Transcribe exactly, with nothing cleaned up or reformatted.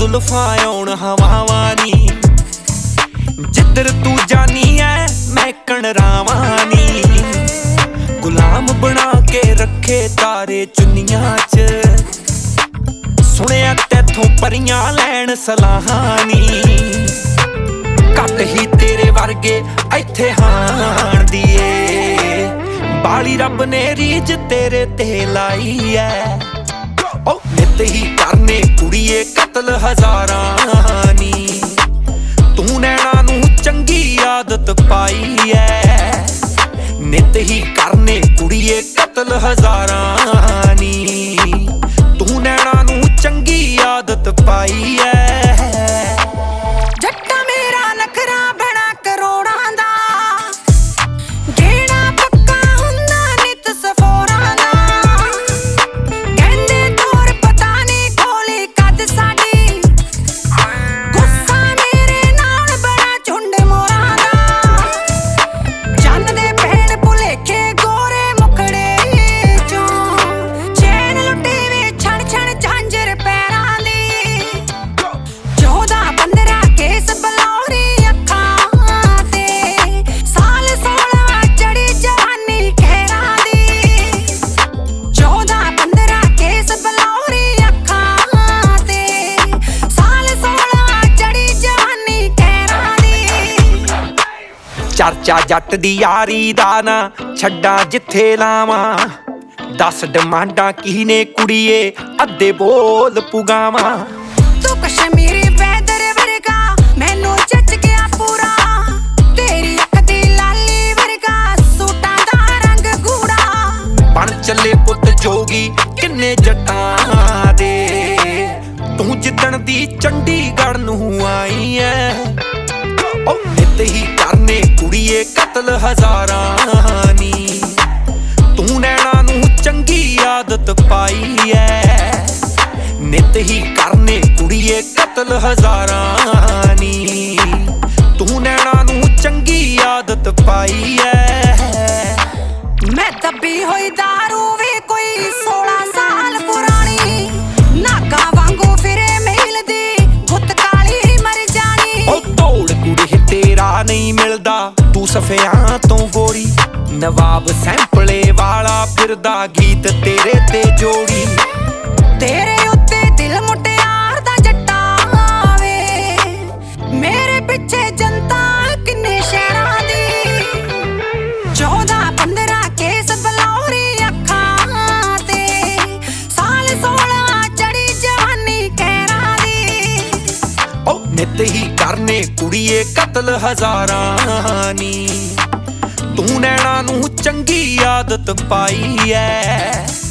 जुल्फां आउण हवावां नी, जिधर तू जानी है मैं कणरावां नी। गुलाम बना के रखे तारे चुन्नियां च, सुनिया तैथों परियां लैण सलाहां नी। घट ही तेरे वर्गे इत्थे हाण दी ए, बाली रब ने रीझ तेरे ते लाई है। ओ नित ही करने कुड़िए कतल हजारां नी, तू नैना नू चंगी आदत पाई है। नित ही करने कुड़िए कतल हजारां नी, तू नैना नू चंगी आदत पाई है। चर्चा जट दी यारी दा ना छड्डा जिथे लावां, दस डिमांडां कीने कुड़िए अद्धे बोल पुगावां। तू कश्मीरी वैदर वर्गा मैनू जच गया पूरा, तेरी अख दी लाली वर्गा सूटां दा रंग गूड़ा। बन चले पुत जोगी किन्ने जट्टां दे, तू जिद्दण दी चंडीगढ़ नू आई है। ओ नित ही करने कुड़िए कतल हजारां नी, तू नैना नू चंगी आदत पाई है। नित ही करने कुड़िए कतल हजारां नी, तू नैना नू चंगी आदत पाई है। मैं दबी होई दारू वे कोई सोलह साल पुरानी, नागा वांगू फिरे मेल दी गुत काली मर जानी। ओ तोड़ कुड़े तेरा नहीं मिलदा तू सफियां तो गोरी, नवाब सैंपले वाला फिरदा गीत तेरे ते जोड़ी। तेरे उत्ते दिल मुटियार दा जट्टा वे, मेरे पिछे जनता किन्ने शहरां दी। चौदह पंद्रह केस बलौरी अखां ते, साल सोलह चढ़ी जवानी कहरां दी। ओ नित ही करने कुड़िए कतल हजारां नी, तू नैना नू चंगी आदत पाई है।